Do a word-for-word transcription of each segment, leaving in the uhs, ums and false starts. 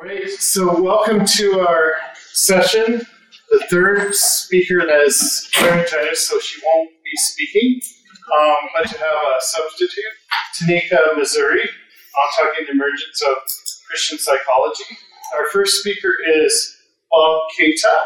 Great. So welcome to our session. The third speaker that is laryngitis, so she won't be speaking. Um, but to have a substitute, Tanika Missouri, on talking the emergence of Christian psychology. Our first speaker is Bob Keita,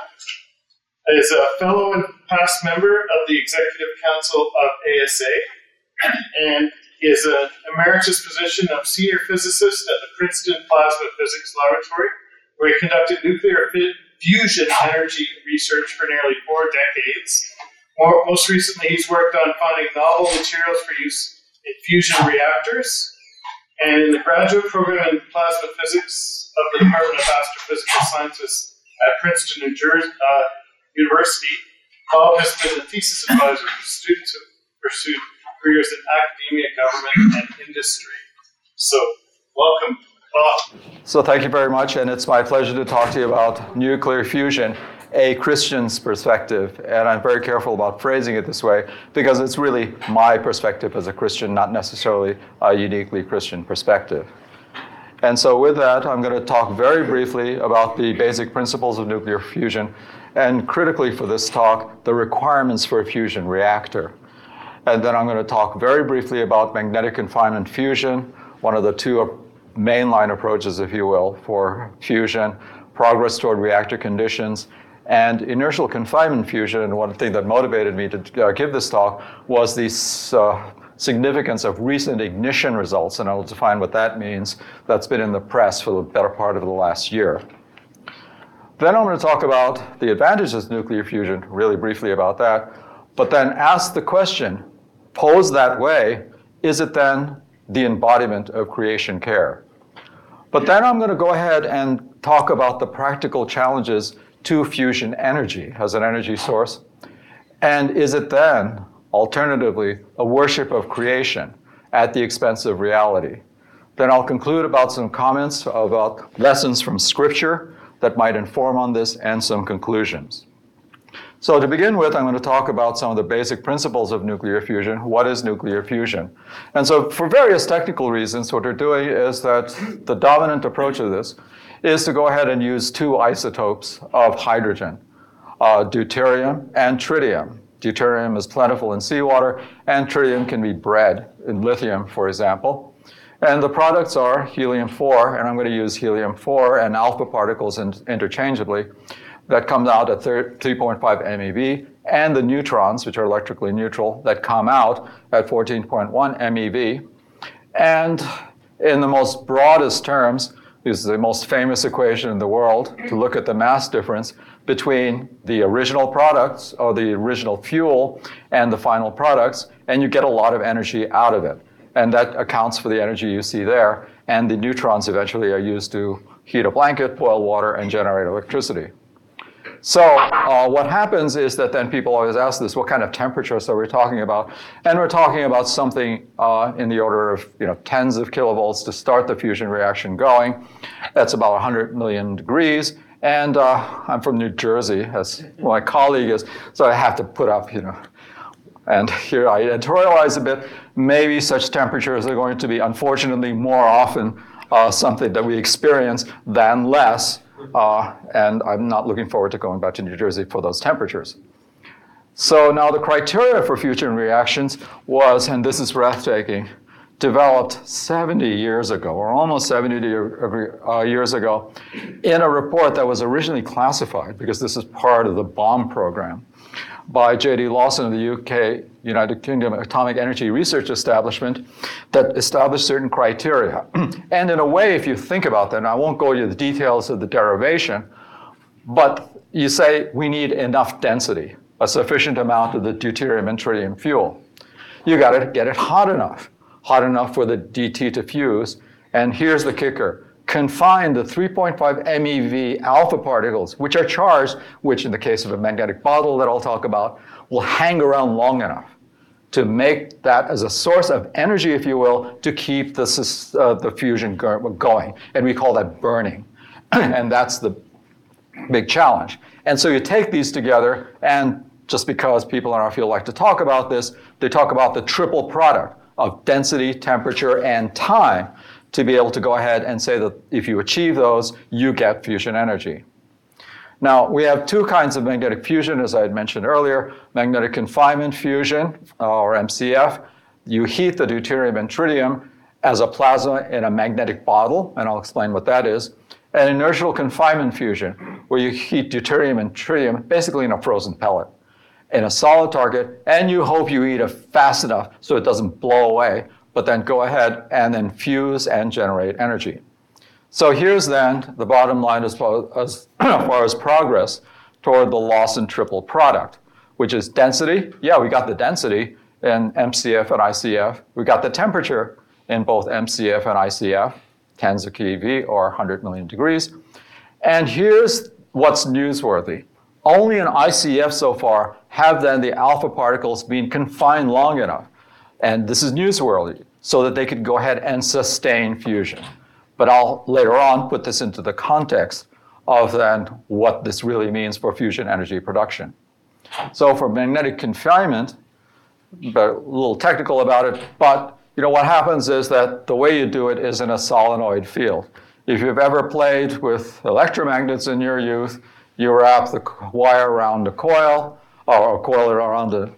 is a fellow and past member of the Executive Council of A S A, and is an emeritus position of senior physicist at the Princeton Plasma Physics Laboratory, where he conducted nuclear fusion energy research for nearly four decades. More, most recently, he's worked on finding novel materials for use in fusion reactors, and in the graduate program in plasma physics of the Department of Astrophysical Sciences at Princeton, New Jersey uh, University. Bob has been the thesis advisor for students who pursued careers in academia, government, and industry. So, welcome, Bob. So thank you very much, and it's my pleasure to talk to you about nuclear fusion, a Christian's perspective. And I'm very careful about phrasing it this way because it's really my perspective as a Christian, not necessarily a uniquely Christian perspective. And so with that, I'm going to talk very briefly about the basic principles of nuclear fusion, and critically for this talk, the requirements for a fusion reactor. And then I'm going to talk very briefly about magnetic confinement fusion, one of the two mainline approaches, if you will, for fusion, progress toward reactor conditions, and inertial confinement fusion. And one thing that motivated me to uh, give this talk was the uh, significance of recent ignition results, and I'll define what that means. That's been in the press for the better part of the last year. Then I'm going to talk about the advantages of nuclear fusion, really briefly about that, but then ask the question, posed that way, is it then the embodiment of creation care? But then I'm going to go ahead and talk about the practical challenges to fusion energy as an energy source. And is it then, alternatively, a worship of creation at the expense of reality? Then I'll conclude about some comments about lessons from Scripture that might inform on this and some conclusions. So to begin with, I'm going to talk about some of the basic principles of nuclear fusion. What is nuclear fusion? And so for various technical reasons, what we're doing is that the dominant approach of this is to go ahead and use two isotopes of hydrogen, uh, deuterium and tritium. Deuterium is plentiful in seawater, and tritium can be bred in lithium, for example. And the products are helium four, and I'm going to use helium four and alpha particles in, interchangeably. That comes out at three point five MeV, and the neutrons, which are electrically neutral, that come out at fourteen point one MeV. And in the most broadest terms, this is the most famous equation in the world to look at the mass difference between the original products, or the original fuel, and the final products, and you get a lot of energy out of it. And that accounts for the energy you see there, and the neutrons eventually are used to heat a blanket, boil water, and generate electricity. So uh, what happens is that then people always ask this, what kind of temperatures are we talking about? And we're talking about something uh, in the order of you know, tens of kilovolts to start the fusion reaction going. That's about one hundred million degrees. And uh, I'm from New Jersey, as my colleague is, so I have to put up, you know, and here I editorialize a bit. Maybe such temperatures are going to be, unfortunately, more often uh, something that we experience than less. Uh, and I'm not looking forward to going back to New Jersey for those temperatures. So now the criteria for fusion reactions was, and this is breathtaking, developed seventy years ago, or almost seventy years ago, in a report that was originally classified, because this is part of the BOMB program, by J D Lawson of the U K, United Kingdom Atomic Energy Research Establishment, that established certain criteria. And in a way, if you think about that, and I won't go into the details of the derivation, but you say we need enough density, a sufficient amount of the deuterium and tritium fuel. You got to get it hot enough, hot enough for the D T to fuse. And here's the kicker. Confine the three point five MeV alpha particles, which are charged, which in the case of a magnetic bottle that I'll talk about, will hang around long enough to make that as a source of energy, if you will, to keep the, uh, the fusion going. And we call that burning. And that's the big challenge. And so you take these together, and just because people in our field like to talk about this, they talk about the triple product of density, temperature, and time to be able to go ahead and say that if you achieve those, you get fusion energy. Now, we have two kinds of magnetic fusion, as I had mentioned earlier. Magnetic confinement fusion, or M C F. You heat the deuterium and tritium as a plasma in a magnetic bottle, and I'll explain what that is. And inertial confinement fusion, where you heat deuterium and tritium basically in a frozen pellet, in a solid target, and you hope you heat it fast enough so it doesn't blow away, but then go ahead and then fuse and generate energy. So here's then the bottom line as far as, as far as progress toward the Lawson triple product, which is density. Yeah, we got the density in M C F and I C F. We got the temperature in both M C F and I C F, tens of keV or one hundred million degrees. And here's what's newsworthy. Only in I C F so far have then the alpha particles been confined long enough, and this is newsworthy, so that they could go ahead and sustain fusion. But I'll later on put this into the context of then what this really means for fusion energy production. So for magnetic confinement, but a little technical about it, but you know what happens is that the way you do it is in a solenoid field. If you've ever played with electromagnets in your youth, you wrap the wire around a coil, or a coil around a,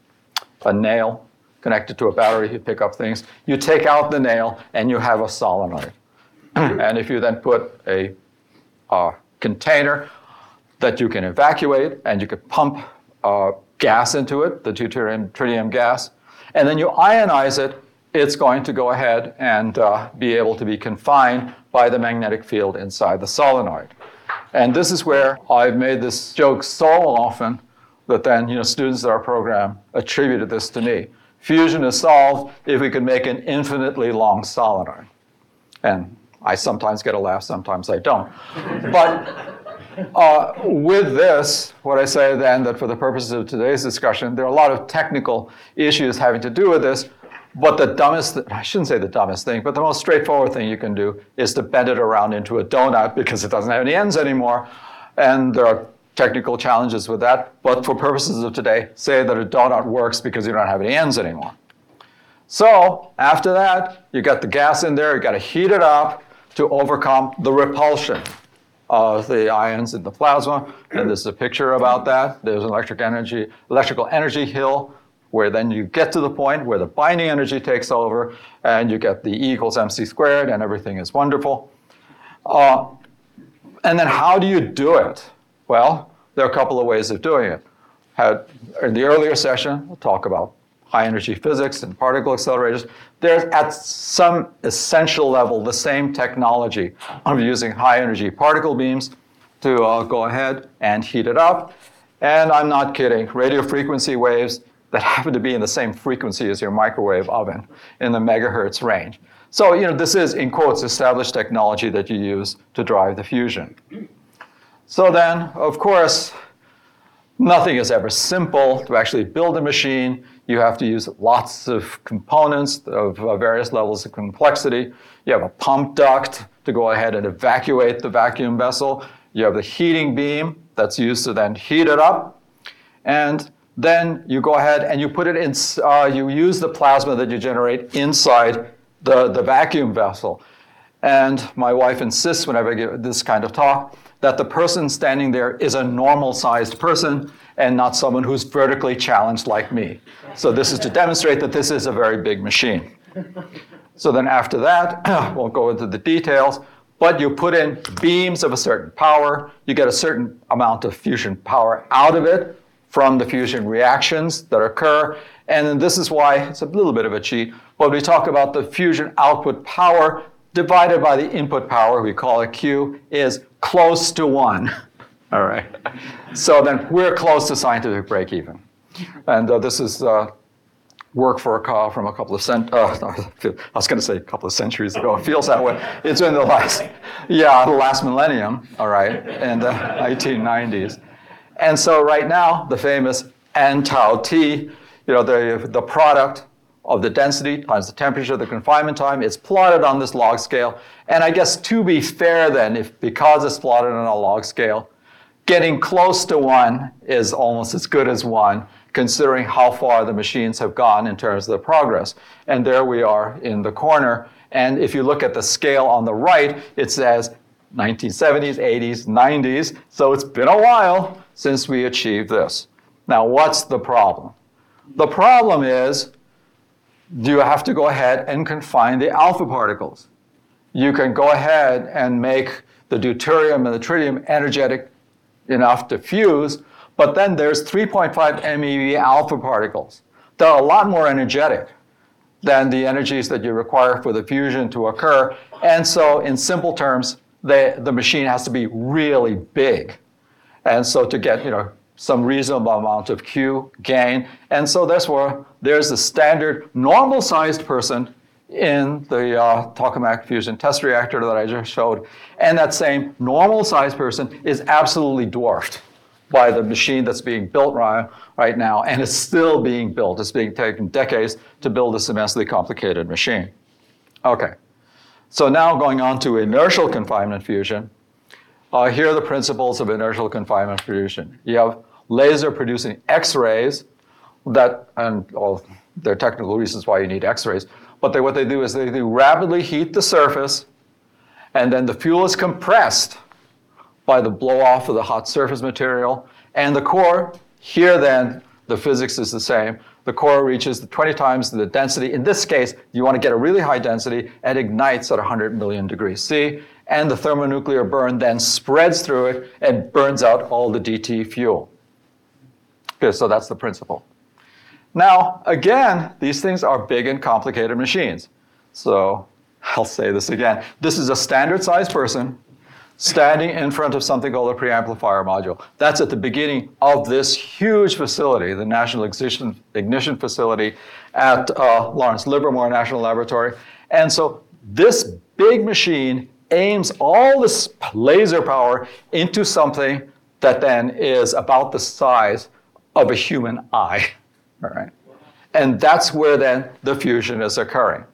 a nail connected to a battery, you pick up things. You take out the nail and you have a solenoid. And if you then put a uh, container that you can evacuate and you could pump uh, gas into it, the deuterium tritium gas, and then you ionize it, it's going to go ahead and uh, be able to be confined by the magnetic field inside the solenoid. And this is where I've made this joke so often that then you know students in our program attributed this to me. Fusion is solved if we can make an infinitely long solenoid. And I sometimes get a laugh, sometimes I don't. But uh, with this, what I say then that for the purposes of today's discussion, there are a lot of technical issues having to do with this, but the dumbest, I shouldn't say the dumbest thing, but the most straightforward thing you can do is to bend it around into a donut because it doesn't have any ends anymore. And there are technical challenges with that, but for purposes of today, say that a donut works because you don't have any ends anymore. So after that, you got the gas in there, you got to heat it up to overcome the repulsion of the ions in the plasma. And this is a picture about that. There's an electric energy, electrical energy hill, where then you get to the point where the binding energy takes over, and you get the E equals mc squared, and everything is wonderful. Uh, and then how do you do it? Well, there are a couple of ways of doing it. Had, in the earlier session, we'll talk about high energy physics and particle accelerators. There's at some essential level the same technology of using high energy particle beams to uh, go ahead and heat it up. And I'm not kidding, radio frequency waves that happen to be in the same frequency as your microwave oven in the megahertz range. So, you know, this is, in quotes, established technology that you use to drive the fusion. So then, of course, nothing is ever simple. To actually build a machine, you have to use lots of components of uh, various levels of complexity. You have a pump duct to go ahead and evacuate the vacuum vessel. You have the heating beam that's used to then heat it up. And then you go ahead and you put it in, uh, you use the plasma that you generate inside the, the vacuum vessel. And my wife insists whenever I give this kind of talk that the person standing there is a normal-sized person and not someone who's vertically challenged like me. So this is to demonstrate that this is a very big machine. So then after that, won't go into the details, but you put in beams of a certain power, you get a certain amount of fusion power out of it from the fusion reactions that occur. And then this is why it's a little bit of a cheat, but we talk about the fusion output power divided by the input power, we call it Q, is close to one. All right. So then we're close to scientific break-even. And uh, this is uh, work for a car from a couple of cent. Uh, I was going to say a couple of centuries ago. It feels that way. It's in the last, yeah, the last millennium. All right, in the nineteen nineties. And so right now, the famous N tau T, you know, the the product of the density times the temperature, the confinement time, it's plotted on this log scale. And I guess to be fair then, if because it's plotted on a log scale, getting close to one is almost as good as one, considering how far the machines have gone in terms of the progress. And there we are in the corner. And if you look at the scale on the right, it says nineteen seventies, eighties, nineties. So it's been a while since we achieved this. Now, what's the problem? The problem is, you have to go ahead and confine the alpha particles. You can go ahead and make the deuterium and the tritium energetic enough to fuse, but then there's three point five MeV alpha particles. They're a lot more energetic than the energies that you require for the fusion to occur. And so in simple terms, the, the machine has to be really big. And so to get, you know, some reasonable amount of Q gain. And so that's where there's the standard normal-sized person in the uh, tokamak fusion test reactor that I just showed. And that same normal-sized person is absolutely dwarfed by the machine that's being built right, right now, and it's still being built. It's being taken decades to build this immensely complicated machine. Okay, so now going on to inertial confinement fusion. Uh, here are the principles of inertial confinement fusion. You have laser producing X-rays that, and well, there are technical reasons why you need X-rays, but they, what they do is they, they rapidly heat the surface, and then the fuel is compressed by the blow-off of the hot surface material. And the core, here then, the physics is the same. The core reaches twenty times the density. In this case, you want to get a really high density and ignites at one hundred million degrees C. And the thermonuclear burn then spreads through it and burns out all the D T fuel. Okay, so that's the principle. Now, again, these things are big and complicated machines. So I'll say this again. This is a standard-sized person standing in front of something called a preamplifier module. That's at the beginning of this huge facility, the National Ignition, Ignition Facility at uh, Lawrence Livermore National Laboratory. And so this big machine aims all this laser power into something that then is about the size of a human eye, all right? And that's where then the fusion is occurring.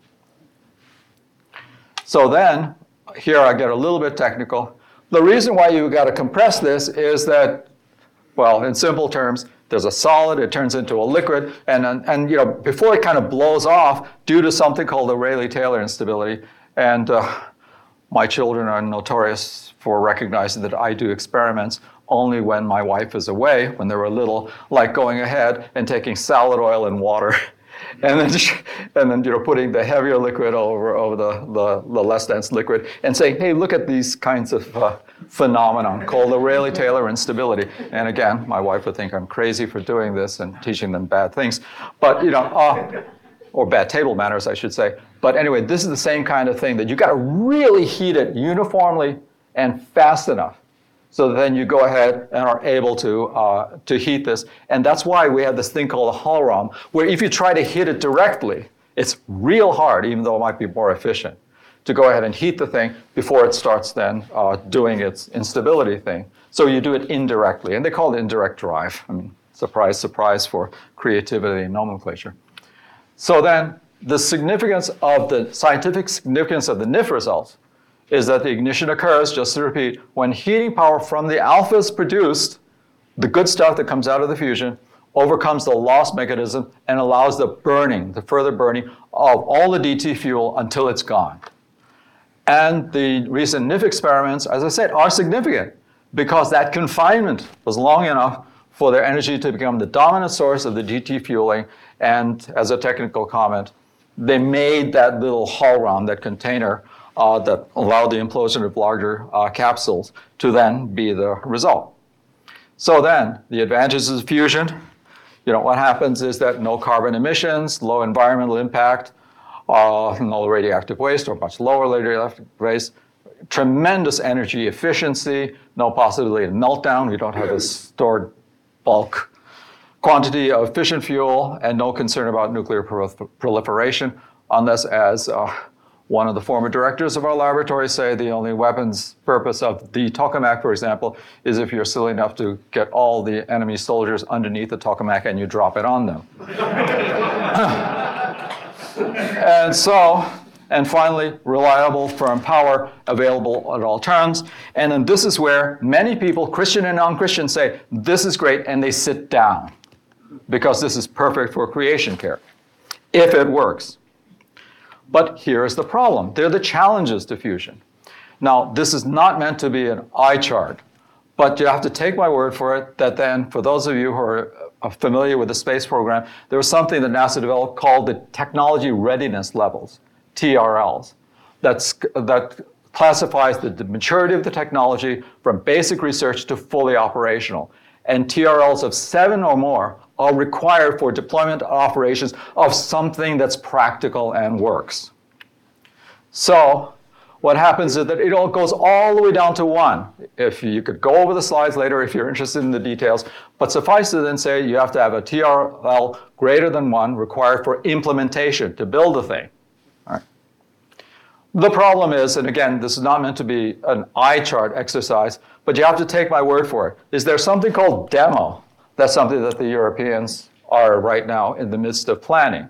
So then, here I get a little bit technical. The reason why you got to compress this is that, well, in simple terms, there's a solid, it turns into a liquid, and, and, and you know, before it kind of blows off due to something called the Rayleigh-Taylor instability, and uh, my children are notorious for recognizing that I do experiments only when my wife is away, when they were little, like going ahead and taking salad oil and water, and then, and then you know, putting the heavier liquid over, over the, the, the less dense liquid, and saying, hey, look at these kinds of uh, phenomenon called the Rayleigh-Taylor instability. And again, my wife would think I'm crazy for doing this and teaching them bad things, but you know, uh, or bad table manners, I should say. But anyway, this is the same kind of thing that you got to really heat it uniformly and fast enough. So that then you go ahead and are able to, uh, to heat this. And that's why we have this thing called a Hall-Raum, where if you try to hit it directly, it's real hard, even though it might be more efficient, to go ahead and heat the thing before it starts then uh, doing its instability thing. So you do it indirectly, and they call it indirect drive. I mean, surprise, surprise for creativity and nomenclature. So then the significance of the scientific significance of the N I F results is that the ignition occurs, just to repeat, when heating power from the alpha is produced, the good stuff that comes out of the fusion overcomes the loss mechanism and allows the burning, the further burning of all the D T fuel until it's gone. And the recent N I F experiments, as I said, are significant because that confinement was long enough for their energy to become the dominant source of the D T fueling. And as a technical comment, they made that little Hall-Raum, that container, Uh, that allowed the implosion of larger uh, capsules to then be the result. So then, the advantages of fusion, you know, what happens is that no carbon emissions, low environmental impact, uh, no radioactive waste or much lower radioactive waste, tremendous energy efficiency, no possibility of meltdown, we don't have a stored bulk quantity of fission fuel, and no concern about nuclear prol- proliferation, unless as uh, one of the former directors of our laboratory say the only weapons purpose of the tokamak, for example, is if you're silly enough to get all the enemy soldiers underneath the tokamak and you drop it on them. And so, and finally, reliable, firm power, available at all times. And then this is where many people, Christian and non-Christian, say, this is great, and they sit down because this is perfect for creation care, if it works. But here's the problem. They're the challenges to fusion. Now, this is not meant to be an eye chart, but you have to take my word for it that then, for those of you who are familiar with the space program, there was something that NASA developed called the Technology Readiness Levels, T R Ls, that's, that classifies the, the maturity of the technology from basic research to fully operational. And T R Ls of seven or more are required for deployment operations of something that's practical and works. So what happens is that it all goes all the way down to one. If you could go over the slides later if you're interested in the details, but suffice to then say you have to have a T R L greater than one required for implementation to build a thing. All right. The problem is, and again, this is not meant to be an eye chart exercise, but you have to take my word for it. Is there something called demo? That's something that the Europeans are right now in the midst of planning.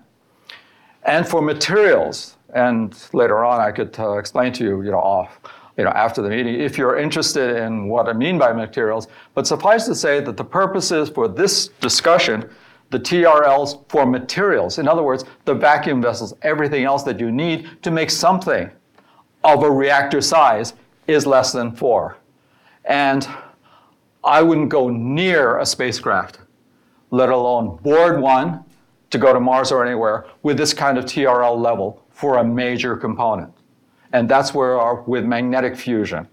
And for materials, and later on I could uh, explain to you, you know, off, you know, after the meeting, if you're interested in what I mean by materials. But suffice to say that the purposes for this discussion, the T R Ls for materials, in other words, the vacuum vessels, everything else that you need to make something of a reactor size is less than four. And I wouldn't go near a spacecraft, let alone board one to go to Mars or anywhere with this kind of T R L level for a major component. And that's where we are with magnetic fusion.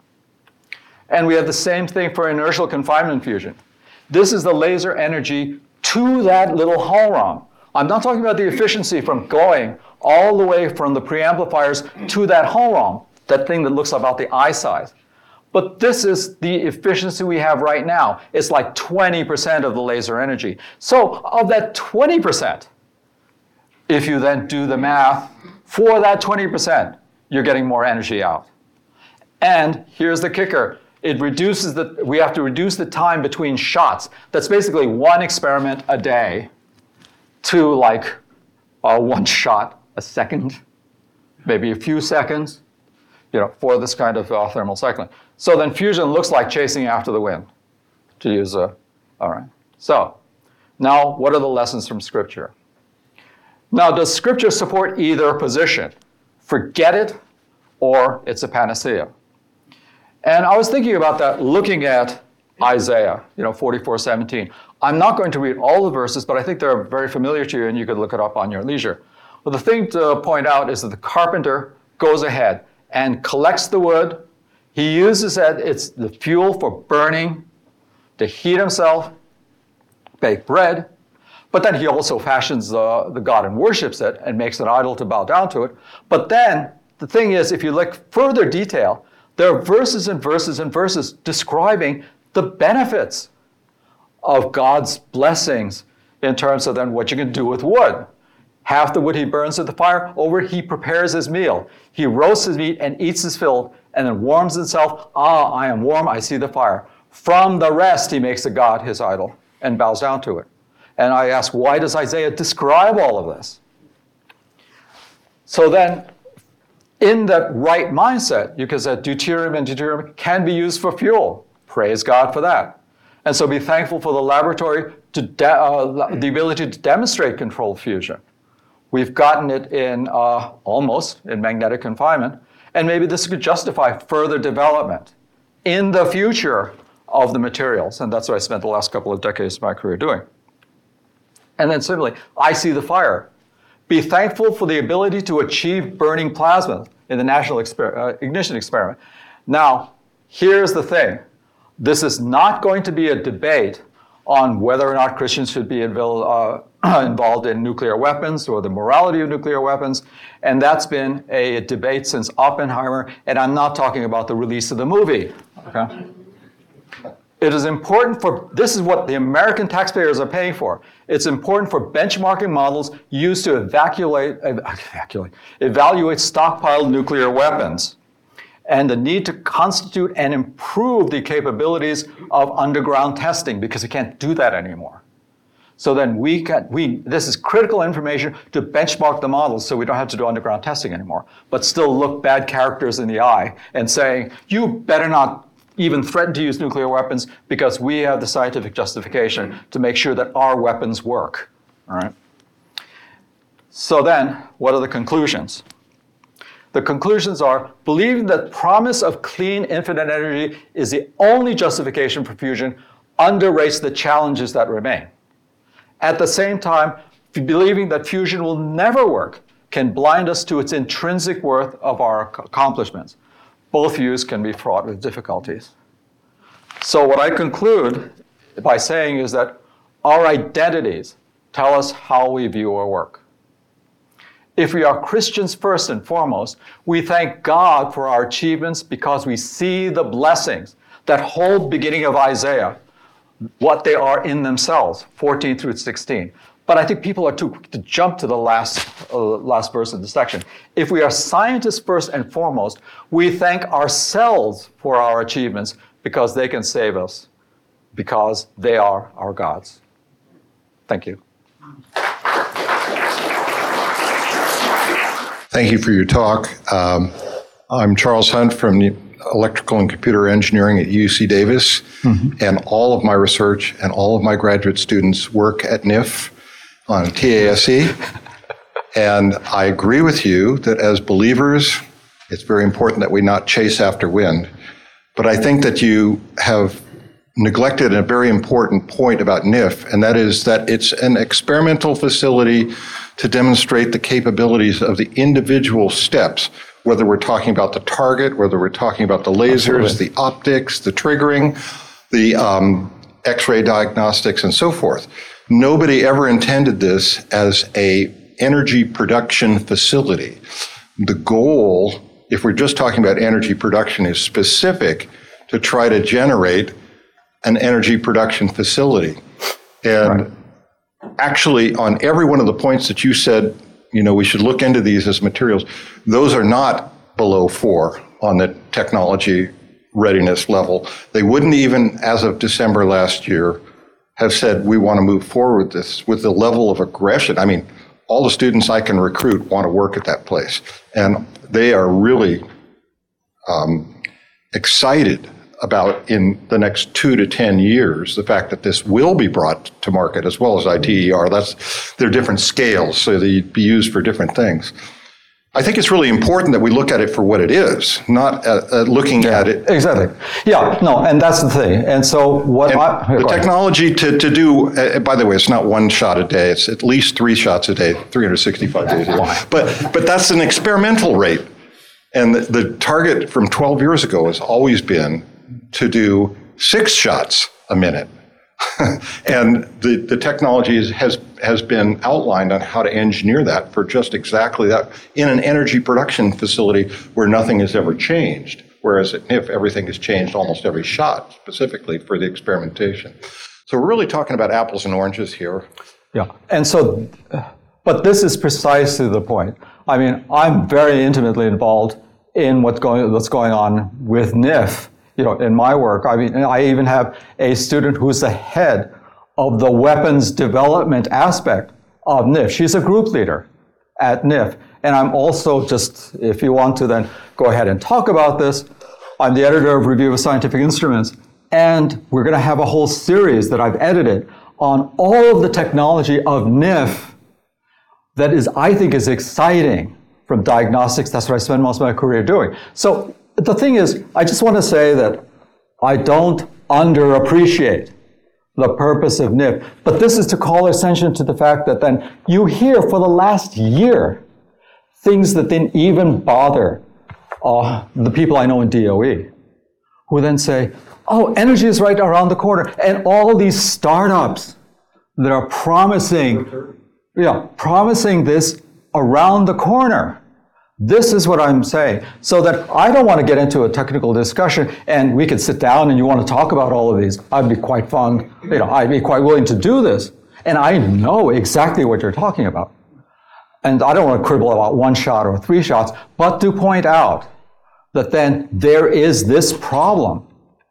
And we have the same thing for inertial confinement fusion. This is the laser energy to that little Hall-Raum. I'm not talking about the efficiency from going all the way from the preamplifiers to that Hall-Raum, that thing that looks about the eye size. But this is the efficiency we have right now. It's like twenty percent of the laser energy. So of that twenty percent, if you then do the math, for that twenty percent, you're getting more energy out. And here's the kicker. It reduces the, we have to reduce the time between shots. That's basically one experiment a day to like uh, one shot a second, maybe a few seconds, you know, for this kind of uh, thermal cycling. So then fusion looks like chasing after the wind, to use a, all right. So now what are the lessons from Scripture? Now, does Scripture support either position? Forget it, or it's a panacea. And I was thinking about that looking at Isaiah, you know, forty-four seventeen. I'm not going to read all the verses, but I think they're very familiar to you, and you could look it up on your leisure. Well, the thing to point out is that the carpenter goes ahead and collects the wood. He uses it, it's the fuel for burning, to heat himself, bake bread. But then he also fashions the, the god and worships it and makes an idol to bow down to it. But then the thing is, if you look further detail, there are verses and verses and verses describing the benefits of God's blessings in terms of then what you can do with wood. Half the wood he burns at the fire, over he prepares his meal. He roasts his meat and eats his fill, and then warms himself. Ah, I am warm, I see the fire. From the rest he makes a god his idol and bows down to it. And I ask, why does Isaiah describe all of this? So then, in that right mindset, you can say deuterium and deuterium can be used for fuel. Praise God for that. And so be thankful for the laboratory, to de- uh, the ability to demonstrate controlled fusion. We've gotten it in uh, almost in magnetic confinement, and maybe this could justify further development in the future of the materials. And that's what I spent the last couple of decades of my career doing. And then similarly, I see the fire. Be thankful for the ability to achieve burning plasma in the National Exper- uh, Ignition Experiment. Now, here's the thing. This is not going to be a debate on whether or not Christians should be involved, uh, involved in nuclear weapons or the morality of nuclear weapons. And that's been a debate since Oppenheimer. And I'm not talking about the release of the movie. Okay? It is important for, this is what the American taxpayers are paying for. It's important for benchmarking models used to evacuate, evacuate, evaluate stockpiled nuclear weapons, and the need to constitute and improve the capabilities of underground testing, because we can't do that anymore. So then we can, we, this is critical information to benchmark the models so we don't have to do underground testing anymore, but still look bad characters in the eye and saying, you better not even threaten to use nuclear weapons because we have the scientific justification to make sure that our weapons work, all right? So then, what are the conclusions? The conclusions are, believing that the promise of clean, infinite energy is the only justification for fusion underrates the challenges that remain. At the same time, believing that fusion will never work can blind us to its intrinsic worth of our accomplishments. Both views can be fraught with difficulties. So what I conclude by saying is that our identities tell us how we view our work. If we are Christians first and foremost, we thank God for our achievements because we see the blessings, that whole beginning of Isaiah, what they are in themselves, fourteen through sixteen. But I think people are too quick to jump to the last, uh, last verse of the section. If we are scientists first and foremost, we thank ourselves for our achievements because they can save us, because they are our gods. Thank you. Thank you for your talk. Um, I'm Charles Hunt from the Electrical and Computer Engineering at U C Davis, mm-hmm. and all of my research and all of my graduate students work at N I F on T A S E. And I agree with you that as believers, it's very important that we not chase after wind. But I think that you have neglected a very important point about N I F, and that is that it's an experimental facility to demonstrate the capabilities of the individual steps, whether we're talking about the target, whether we're talking about the lasers, Absolutely. the optics, the triggering, the um, X-ray diagnostics, and so forth. Nobody ever intended this as a energy production facility. The goal, if we're just talking about energy production, is specific to try to generate an energy production facility. And right. actually, on every one of the points that you said, you know, we should look into these as materials, those are not below four on the technology readiness level. They wouldn't even, as of December last year, have said, we want to move forward with this with the level of aggression. I mean, all the students I can recruit want to work at that place. And they are really um, excited about, in the next two to ten years, the fact that this will be brought to market, as well as I T E R. That's, they're different scales, so they'd be used for different things. I think it's really important that we look at it for what it is, not at, at looking yeah, at it. Exactly. Yeah, no, and that's the thing. And so what and I, the technology to, to do, uh, by the way, it's not one shot a day, it's at least three shots a day, three hundred sixty-five days a year. But, but that's an experimental rate. And the, the target from twelve years ago has always been to do six shots a minute. And the, the technology is, has has been outlined on how to engineer that for just exactly that in an energy production facility where nothing has ever changed. Whereas at N I F, everything has changed almost every shot, specifically for the experimentation. So we're really talking about apples and oranges here. Yeah, and so, but this is precisely the point. I mean, I'm very intimately involved in what's going, what's going on with N I F. You know, in my work, I mean, I even have a student who's the head of the weapons development aspect of N I F. She's a group leader at N I F. And I'm also just, if you want to then go ahead and talk about this, I'm the editor of Review of Scientific Instruments. And we're going to have a whole series that I've edited on all of the technology of N I F that is, I think, is exciting from diagnostics. That's what I spend most of my career doing. So the thing is, I just want to say that I don't underappreciate the purpose of N I F, but this is to call attention to the fact that then you hear for the last year things that didn't even bother uh, the people I know in D O E, who then say, oh, energy is right around the corner, and all these startups that are promising, yeah, promising this around the corner. This is what I'm saying. So that I don't want to get into a technical discussion and we could sit down and you want to talk about all of these. I'd be quite fun, you know, I'd be quite willing to do this. And I know exactly what you're talking about. And I don't want to quibble about one shot or three shots, but to point out that then there is this problem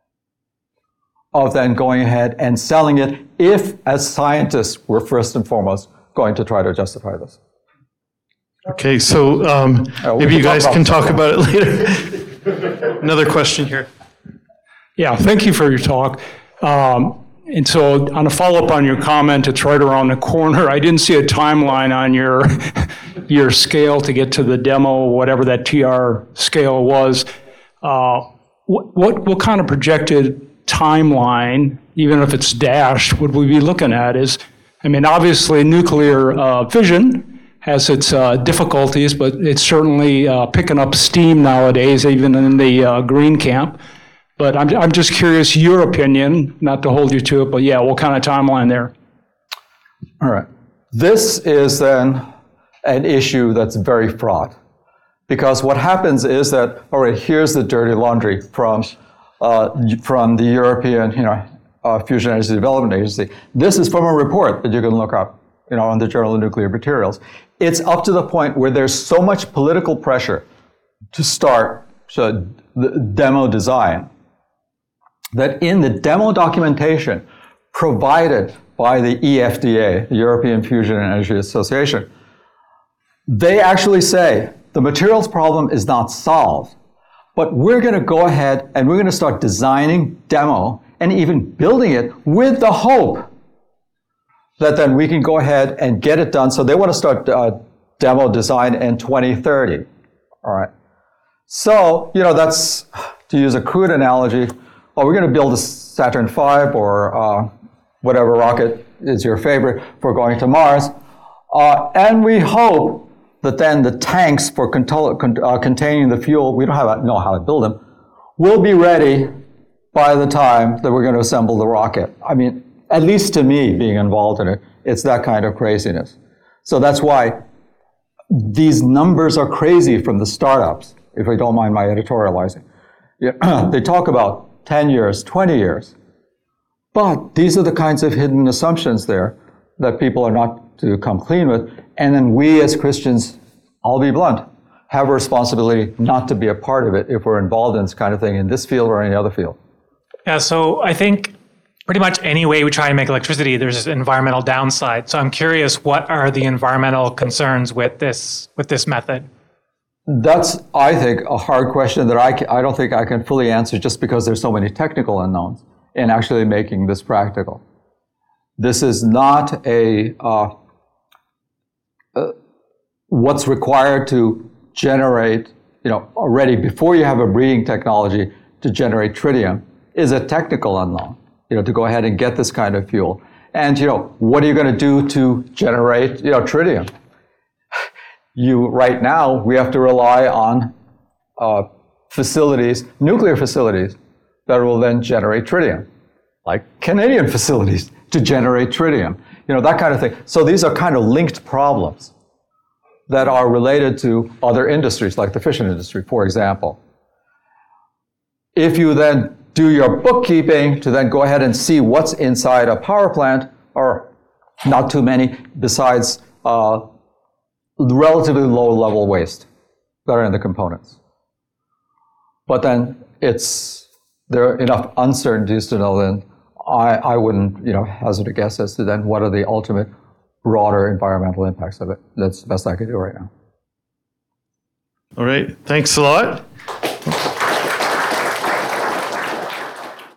of then going ahead and selling it if, as scientists, we're first and foremost going to try to justify this. Okay, so um, uh, maybe you guys can talk about it later. Another question here. Yeah, thank you for your talk. Um, and so on a follow-up on your comment, it's right around the corner. I didn't see a timeline on your year scale to get to the demo, whatever that T R scale was. Uh, what, what, what kind of projected timeline, even if it's dashed, would we be looking at? Is, I mean, obviously nuclear uh, fission has its uh, difficulties, but it's certainly uh, picking up steam nowadays, even in the uh, green camp. But I'm, I'm just curious, your opinion, not to hold you to it, but yeah, what kind of timeline there? All right. This is then an issue that's very fraught. Because what happens is that, all right, here's the dirty laundry from uh, from the European, you know, uh, Fusion Energy Development Agency. This is from a report that you can look up, you know, on the Journal of Nuclear Materials. It's up to the point where there's so much political pressure to start so the demo design that in the demo documentation provided by the E F D A, the European Fusion Energy Association, they actually say the materials problem is not solved, but we're going to go ahead and we're going to start designing demo and even building it with the hope that then we can go ahead and get it done. So they want to start uh, demo design in twenty thirty. All right. So, you know, that's, to use a crude analogy, oh, we're going to build a Saturn five or uh, whatever rocket is your favorite for going to Mars. Uh, and we hope that then the tanks for control, con- uh, containing the fuel, we don't have, know how to build them, will be ready by the time that we're going to assemble the rocket. I mean, at least to me, being involved in it, it's that kind of craziness. So that's why these numbers are crazy from the startups, if you don't mind my editorializing. Yeah, they talk about ten years, twenty years. But these are the kinds of hidden assumptions there that people are not to come clean with. And then we as Christians, I'll be blunt, have a responsibility not to be a part of it if we're involved in this kind of thing in this field or any other field. Yeah, so I think pretty much any way we try and make electricity, there's an environmental downside. So I'm curious, what are the environmental concerns with this with this method? That's, I think, a hard question that I, can, I don't think I can fully answer just because there's so many technical unknowns in actually making this practical. This is not a, uh, uh, what's required to generate, you know, already before you have a breeding technology to generate tritium is a technical unknown, you know, to go ahead and get this kind of fuel. And, you know, what are you going to do to generate, you know, tritium? You, right now, we have to rely on uh, facilities, nuclear facilities, that will then generate tritium, like Canadian facilities to generate tritium, you know, that kind of thing. So these are kind of linked problems that are related to other industries, like the fission industry, for example. If you then do your bookkeeping to then go ahead and see what's inside a power plant, or not too many, besides uh, relatively low-level waste that are in the components. But then it's, there are enough uncertainties to know then I, I wouldn't, you know, hazard a guess as to then what are the ultimate broader environmental impacts of it. That's the best I could do right now. All right. Thanks a lot.